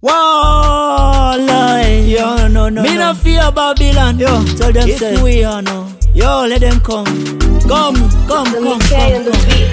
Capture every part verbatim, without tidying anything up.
Wallay, yo, no, no, me no fear Babylon, yo. Tell them if say we are no, yo, let them come, come, come, come, come, come.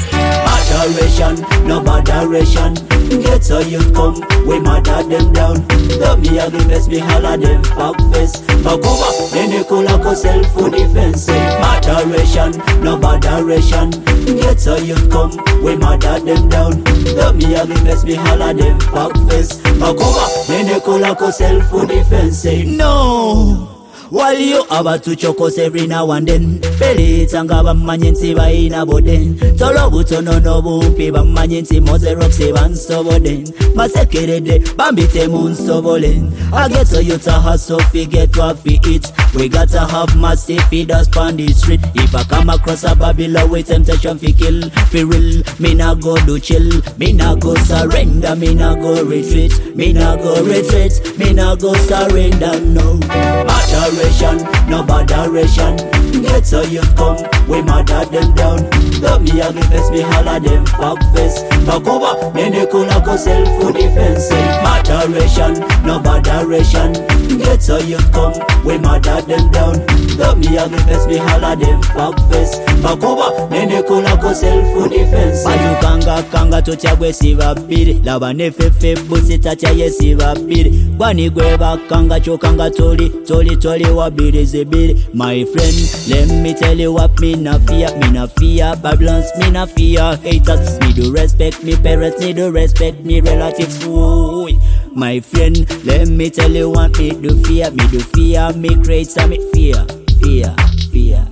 Adoration, no botheration. Get so you come, we mother them down. Love me a give us me holla them fuck face. Back over, then they call a self for defense. Adoration, no botheration. Get so you come, we mother them down. Love me a give us me holla them fuck face. Back over, then they call a self for defense. No. While you have to chokos every now and then, Peli tanga bamanyensi ba ina boden. Tolo buto no no bumpi bamanyensi moze rock se van soboden. Masekere de bambite mun sobolen. I get so you to hustle fi get what fi eat. We gotta have massive feeders on the street. If I come across a Babylon with temptation fi kill, fi real, me nah go do chill. Me nah go surrender, me nah go retreat. Me nah go retreat, me nah go surrender, no. Adoration, no botheration. Get so you come, we mother them down. Love me a give us me holla them fuck face. Back over, then they call a self for defense. Adoration, no botheration. Get so you come, we mother them down. Love me a give us me holla them fuck face. Back over, then they call a self for defense. Batu kanga kanga tochagwe siva biri. Laba nefefe busi tacha ye siva biri. Bani gweba kanga chokanga toli toli toli wabiri zibiri. My friend, let me tell you what me na fear. Me na fear Babylons, me na fear haters. Me do respect me parents, me do respect me relatives. Ooh. My friend, let me tell you what me do fear. Me do fear me creator, me fear, fear, fear.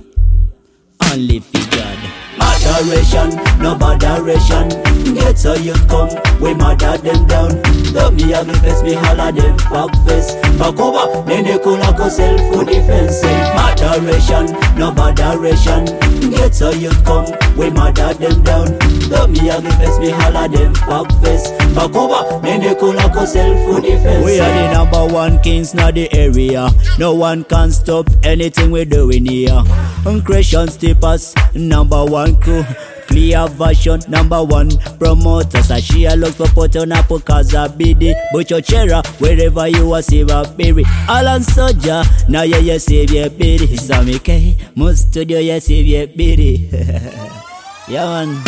Only fear God. Adoration, no botheration. Get so you come, we mother them down. Love me a give us me holla them fuck face. Back over, then they call a self for defense. Adoration, no botheration. Get so you come, we mother them down. Love me a give us me holla them fuck face. Back over, then they call a self for defense. We are the number one kings in the area. No one can stop anything we doing here. Creation steppers, number one crew. Clear version, number one promoters. A share looks for Poto na Pokaza Bidi. Bucho Chera, wherever you are, save a berry. Alan Soja, now yeah, yeah, save your biddy. Sammy K, most studio, yeah, save your biddy. Yeah, man.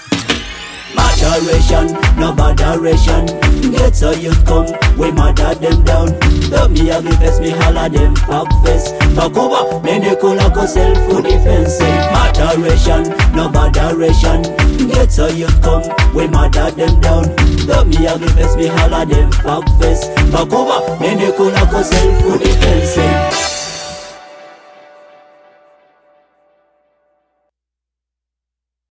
Adoration, no botheration. Get so you come, we mother them down. Love me a give us me holla them fuck face. Back over, then they call a self for defense. Adoration, no botheration. Get so you come, we mother them down. Love me a give us me holla them fuck face. Back over, then they call a self for defense.